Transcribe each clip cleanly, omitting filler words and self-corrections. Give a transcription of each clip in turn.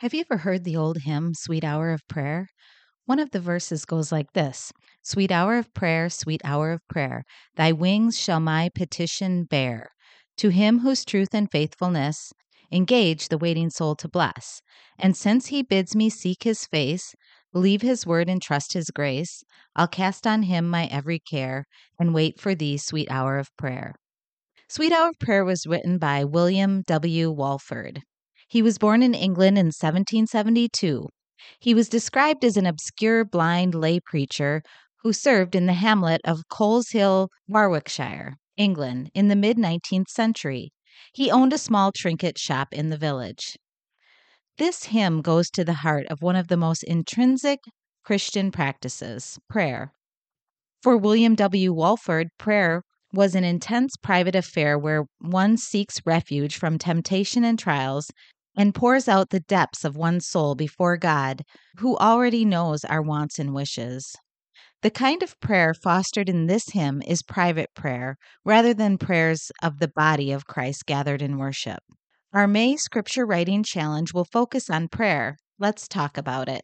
Have you ever heard the old hymn, Sweet Hour of Prayer? One of the verses goes like this: Sweet hour sweet hour of prayer, thy wings shall my petition bear. To him whose truth and faithfulness engage the waiting soul to bless. And since he bids me seek his face, believe his word and trust his grace, I'll cast on him my every care and wait for thee, sweet hour of prayer. Sweet Hour of Prayer was written by William W. Walford. He was born in England in 1772. He was described as an obscure blind lay preacher who served in the hamlet of Coleshill, Warwickshire, England, in the mid 19th century. He owned a small trinket shop in the village. This hymn goes to the heart of one of the most intrinsic Christian practices, prayer. For William W. Walford, prayer was an intense private affair where one seeks refuge from temptation and trials and pours out the depths of one's soul before God, who already knows our wants and wishes. The kind of prayer fostered in this hymn is private prayer rather than prayers of the body of Christ gathered in worship. Our May Scripture Writing Challenge will focus on prayer. Let's talk about it.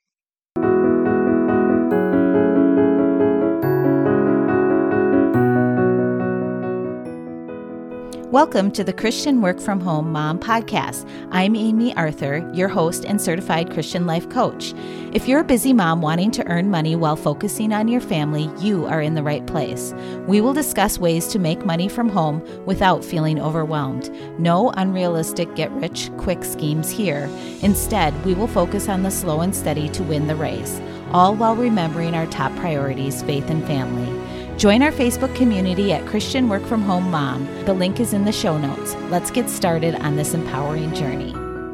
Welcome to the Christian Work From Home Mom Podcast. I'm Amy Arthur, your host and certified Christian life coach. If you're a busy mom wanting to earn money while focusing on your family, you are in the right place. We will discuss ways to make money from home without feeling overwhelmed. No unrealistic get-rich-quick schemes here. Instead, we will focus on the slow and steady to win the race, all while remembering our top priorities, faith and family. Join our Facebook community at Christian Work From Home Mom. The link is in the show notes. Let's get started on this empowering journey.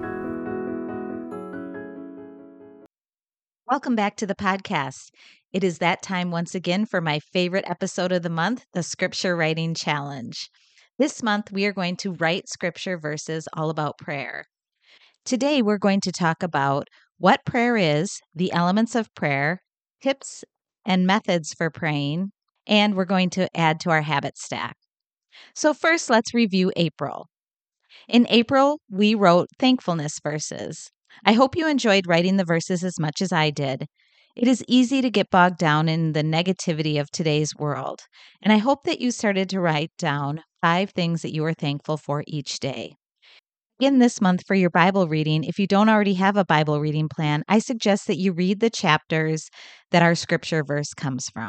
Welcome back to the podcast. It is that time once again for my favorite episode of the month, the Scripture Writing Challenge. This month, we are going to write scripture verses all about prayer. Today, we're going to talk about what prayer is, the elements of prayer, tips and methods for praying, and we're going to add to our habit stack. So first, let's review April. In April, we wrote thankfulness verses. I hope you enjoyed writing the verses as much as I did. It is easy to get bogged down in the negativity of today's world, and I hope that you started to write down 5 things that you are thankful for each day. Again, this month for your Bible reading, if you don't already have a Bible reading plan, I suggest that you read the chapters that our scripture verse comes from.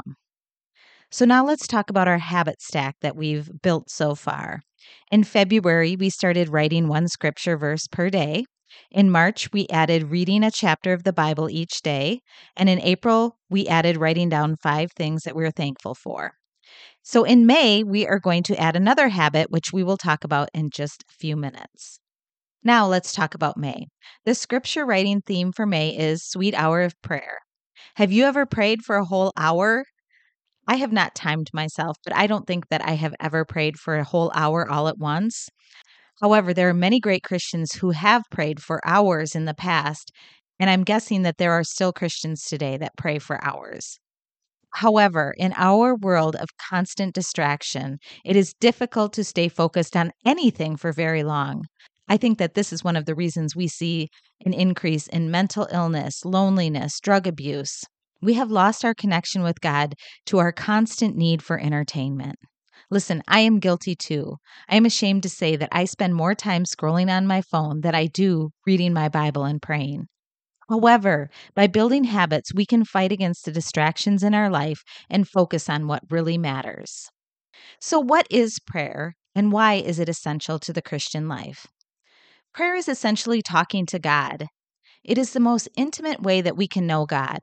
So now let's talk about our habit stack that we've built so far. In February, we started writing 1 scripture verse per day. In March, we added reading a chapter of the Bible each day. And in April, we added writing down 5 things that we're thankful for. So in May, we are going to add another habit, which we will talk about in just a few minutes. Now let's talk about May. The scripture writing theme for May is Sweet Hour of Prayer. Have you ever prayed for a whole hour? I have not timed myself, but I don't think that I have ever prayed for a whole hour all at once. However, there are many great Christians who have prayed for hours in the past, and I'm guessing that there are still Christians today that pray for hours. However, in our world of constant distraction, it is difficult to stay focused on anything for very long. I think that this is one of the reasons we see an increase in mental illness, loneliness, drug abuse. We have lost our connection with God to our constant need for entertainment. Listen, I am guilty too. I am ashamed to say that I spend more time scrolling on my phone than I do reading my Bible and praying. However, by building habits, we can fight against the distractions in our life and focus on what really matters. So, what is prayer and why is it essential to the Christian life? Prayer is essentially talking to God. It is the most intimate way that we can know God.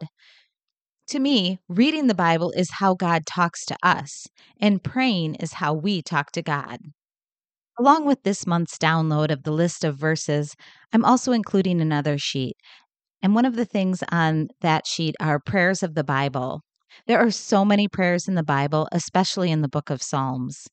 To me, reading the Bible is how God talks to us, and praying is how we talk to God. Along with this month's download of the list of verses, I'm also including another sheet. And one of the things on that sheet are prayers of the Bible. There are so many prayers in the Bible, especially in the book of Psalms.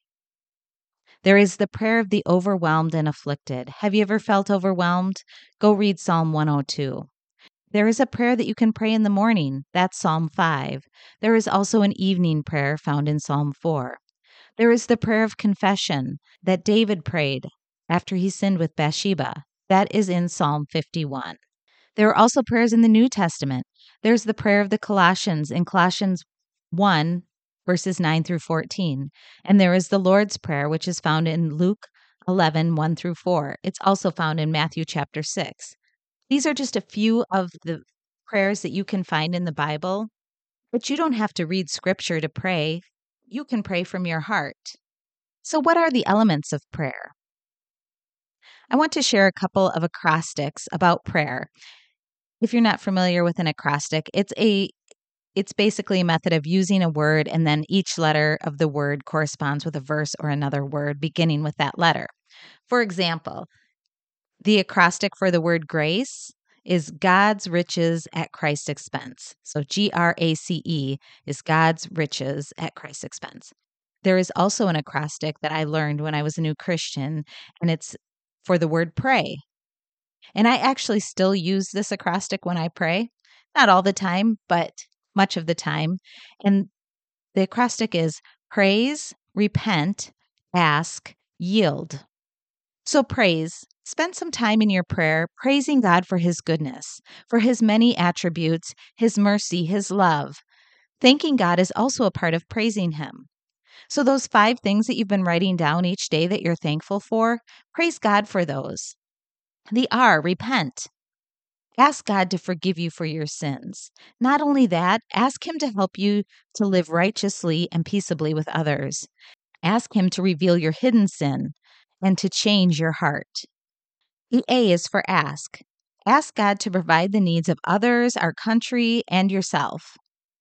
There is the prayer of the overwhelmed and afflicted. Have you ever felt overwhelmed? Go read Psalm 102. There is a prayer that you can pray in the morning. That's Psalm 5. There is also an evening prayer found in Psalm 4. There is the prayer of confession that David prayed after he sinned with Bathsheba. That is in Psalm 51. There are also prayers in the New Testament. There's the prayer of the Colossians in Colossians 1, verses 9 through 14. And there is the Lord's Prayer, which is found in Luke 11, 1 through 4. It's also found in Matthew chapter 6. These are just a few of the prayers that you can find in the Bible, but you don't have to read scripture to pray. You can pray from your heart. So, what are the elements of prayer? I want to share a couple of acrostics about prayer. If you're not familiar with an acrostic, it's basically a method of using a word and then each letter of the word corresponds with a verse or another word beginning with that letter. For example, the acrostic for the word grace is God's riches at Christ's expense. So GRACE is God's riches at Christ's expense. There is also an acrostic that I learned when I was a new Christian, and it's for the word pray. And I actually still use this acrostic when I pray. Not all the time, but much of the time. And the acrostic is praise, repent, ask, yield. So praise. Spend some time in your prayer praising God for his goodness, for his many attributes, his mercy, his love. Thanking God is also a part of praising him. So those 5 things that you've been writing down each day that you're thankful for, praise God for those. The R, repent. Ask God to forgive you for your sins. Not only that, ask him to help you to live righteously and peaceably with others. Ask him to reveal your hidden sin and to change your heart. The A is for ask. Ask God to provide the needs of others, our country, and yourself.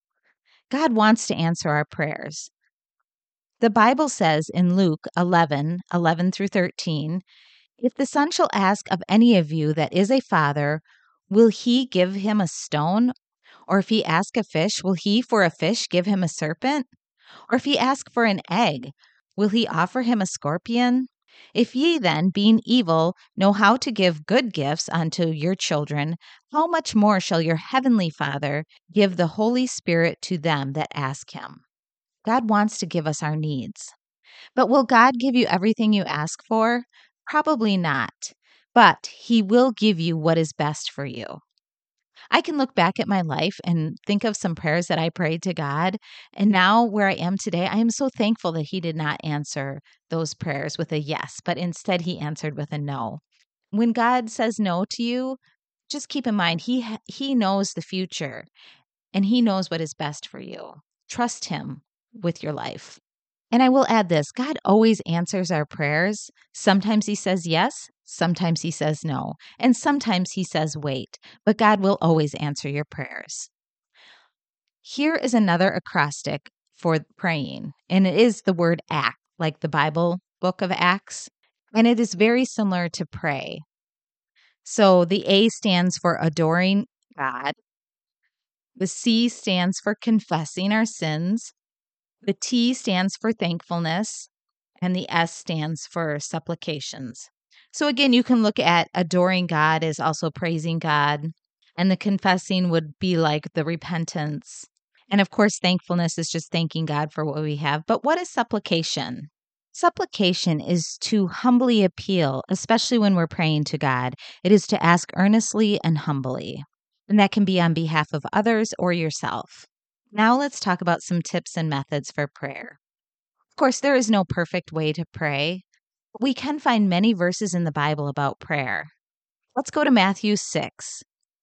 God wants to answer our prayers. The Bible says in Luke 11, 11 through 13, if the son shall ask of any of you that is a father, will he give him a stone? Or if he ask a fish, will he for a fish give him a serpent? Or if he ask for an egg, will he offer him a scorpion? If ye then, being evil, know how to give good gifts unto your children, how much more shall your heavenly Father give the Holy Spirit to them that ask him? God wants to give us our needs. But will God give you everything you ask for? Probably not. But he will give you what is best for you. I can look back at my life and think of some prayers that I prayed to God. And now, where I am today, I am so thankful that He did not answer those prayers with a yes, but instead He answered with a no. When God says no to you, just keep in mind He knows the future and He knows what is best for you. Trust Him with your life. And I will add this, God always answers our prayers. Sometimes he says yes, sometimes he says no, and sometimes he says wait, but God will always answer your prayers. Here is another acrostic for praying, and it is the word act, like the Bible book of Acts, and it is very similar to pray. So the A stands for adoring God. The C stands for confessing our sins. The T stands for thankfulness, and the S stands for supplications. So again, you can look at adoring God as also praising God, and the confessing would be like the repentance. And of course, thankfulness is just thanking God for what we have. But what is supplication? Supplication is to humbly appeal, especially when we're praying to God. It is to ask earnestly and humbly. And that can be on behalf of others or yourself. Now let's talk about some tips and methods for prayer. Of course, there is no perfect way to pray. We can find many verses in the Bible about prayer. Let's go to Matthew 6.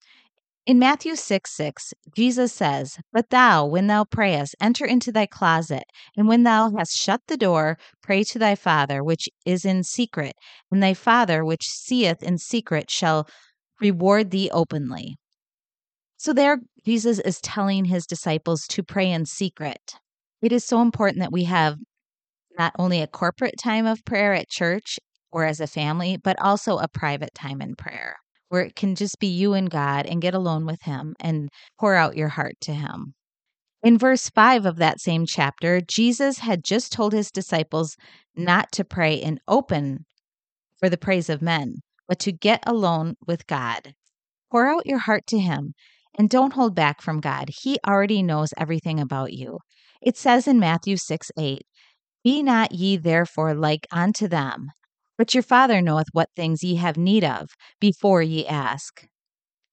In Matthew 6:6, Jesus says, but thou, when thou prayest, enter into thy closet, and when thou hast shut the door, pray to thy Father which is in secret, and thy Father which seeth in secret shall reward thee openly. So there, Jesus is telling his disciples to pray in secret. It is so important that we have not only a corporate time of prayer at church or as a family, but also a private time in prayer where it can just be you and God and get alone with him and pour out your heart to him. In verse 5 of that same chapter, Jesus had just told his disciples not to pray in open for the praise of men, but to get alone with God. Pour out your heart to him and don't hold back from God. He already knows everything about you. It says in Matthew 6:8, be not ye therefore like unto them, but your Father knoweth what things ye have need of before ye ask.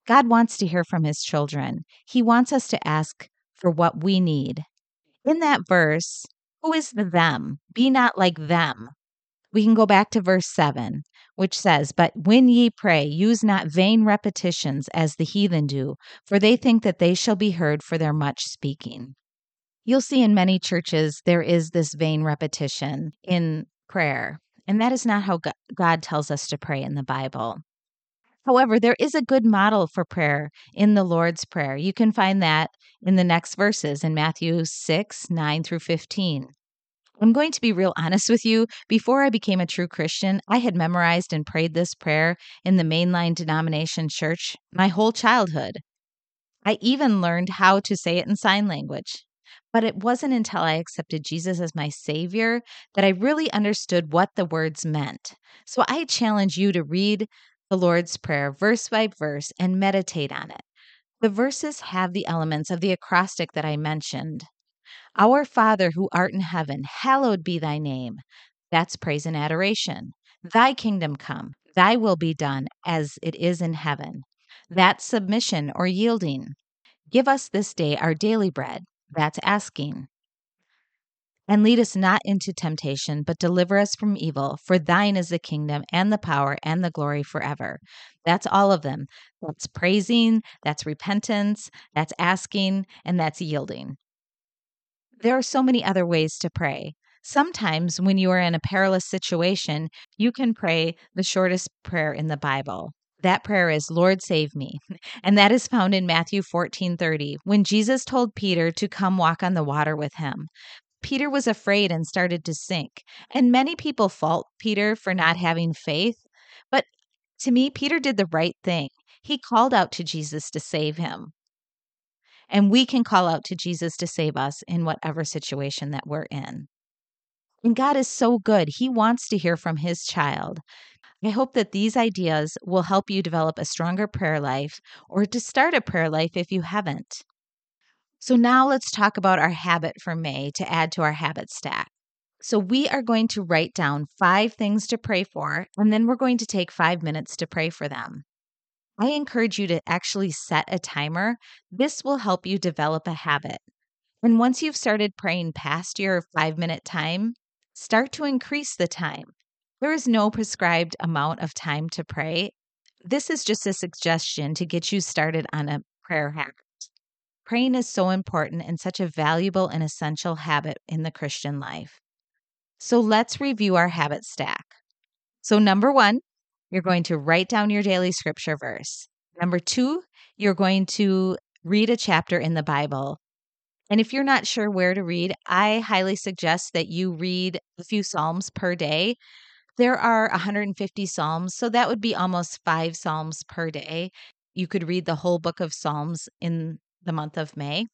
God wants to hear from his children. He wants us to ask for what we need. In that verse, who is the them? Be not like them. We can go back to verse 7, which says, "But when ye pray, use not vain repetitions as the heathen do, for they think that they shall be heard for their much speaking." You'll see in many churches there is this vain repetition in prayer, and that is not how God tells us to pray in the Bible. However, there is a good model for prayer in the Lord's Prayer. You can find that in the next verses in Matthew 6, 9 through 15. I'm going to be real honest with you. Before I became a true Christian, I had memorized and prayed this prayer in the mainline denomination church my whole childhood. I even learned how to say it in sign language. But it wasn't until I accepted Jesus as my Savior that I really understood what the words meant. So I challenge you to read the Lord's Prayer verse by verse and meditate on it. The verses have the elements of the acrostic that I mentioned. Our Father who art in heaven, hallowed be thy name. That's praise and adoration. Thy kingdom come, thy will be done as it is in heaven. That's submission or yielding. Give us this day our daily bread. That's asking. And lead us not into temptation, but deliver us from evil. For thine is the kingdom and the power and the glory forever. That's all of them. That's praising, that's repentance, that's asking, and that's yielding. There are so many other ways to pray. Sometimes when you are in a perilous situation, you can pray the shortest prayer in the Bible. That prayer is, Lord, save me. And that is found in Matthew 14:30, when Jesus told Peter to come walk on the water with him. Peter was afraid and started to sink. And many people fault Peter for not having faith. But to me, Peter did the right thing. He called out to Jesus to save him. And we can call out to Jesus to save us in whatever situation that we're in. And God is so good. He wants to hear from his child. I hope that these ideas will help you develop a stronger prayer life or to start a prayer life if you haven't. So now let's talk about our habit for May to add to our habit stack. So we are going to write down 5 things to pray for, and then we're going to take 5 minutes to pray for them. I encourage you to actually set a timer. This will help you develop a habit. And once you've started praying past your 5-minute time, start to increase the time. There is no prescribed amount of time to pray. This is just a suggestion to get you started on a prayer habit. Praying is so important and such a valuable and essential habit in the Christian life. So let's review our habit stack. So number 1, you're going to write down your daily scripture verse. Number 2, you're going to read a chapter in the Bible. And if you're not sure where to read, I highly suggest that you read a few Psalms per day. There are 150 Psalms, so that would be almost 5 Psalms per day. You could read the whole book of Psalms in the month of May.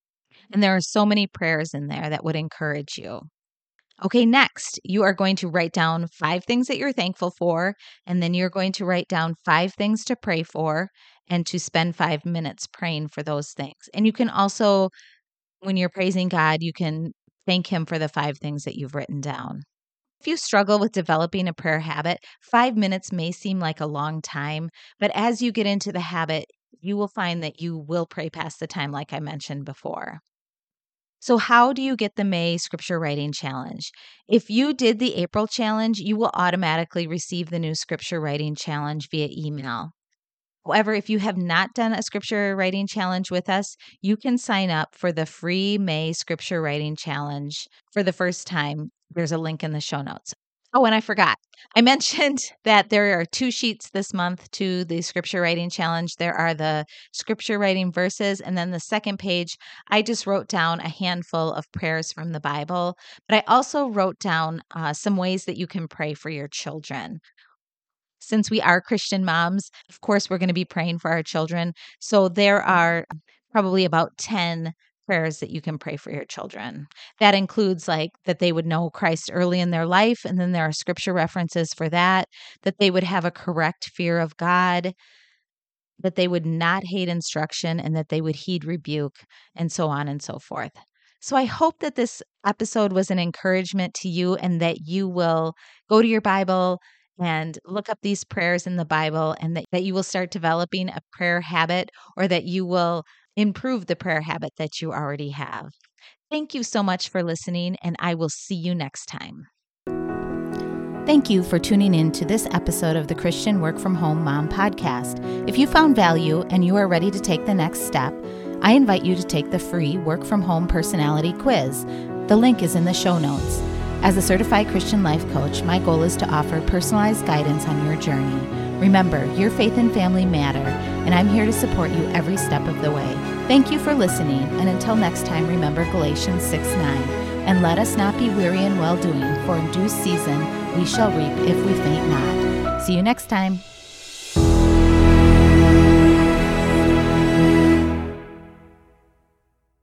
And there are so many prayers in there that would encourage you. Okay, next, you are going to write down 5 things that you're thankful for, and then you're going to write down 5 things to pray for and to spend 5 minutes praying for those things. And you can also, when you're praising God, you can thank Him for the 5 things that you've written down. If you struggle with developing a prayer habit, 5 minutes may seem like a long time, but as you get into the habit, you will find that you will pray past the time, like I mentioned before. So, how do you get the May Scripture Writing Challenge? If you did the April challenge, you will automatically receive the new Scripture Writing Challenge via email. However, if you have not done a Scripture Writing Challenge with us, you can sign up for the free May Scripture Writing Challenge for the first time. There's a link in the show notes. Oh, and I forgot. I mentioned that there are 2 sheets this month to the Scripture Writing Challenge. There are the Scripture Writing verses, and then the second page, I just wrote down a handful of prayers from the Bible, but I also wrote down some ways that you can pray for your children. Since we are Christian moms, of course, we're going to be praying for our children. So there are probably about 10 prayers that you can pray for your children. That includes like that they would know Christ early in their life. And then there are scripture references for that they would have a correct fear of God, that they would not hate instruction, and that they would heed rebuke, and so on and so forth. So I hope that this episode was an encouragement to you and that you will go to your Bible and look up these prayers in the Bible, and that you will start developing a prayer habit, or that you will improve the prayer habit that you already have. Thank you so much for listening, and I will see you next time. Thank you for tuning in to this episode of the Christian Work From Home Mom Podcast. If you found value and you are ready to take the next step, I invite you to take the free Work From Home Personality Quiz. The link is in the show notes. As a certified Christian life coach, my goal is to offer personalized guidance on your journey. Remember, your faith and family matter, and I'm here to support you every step of the way. Thank you for listening, and until next time, remember Galatians 6:9. And let us not be weary in well-doing, for in due season we shall reap if we faint not. See you next time.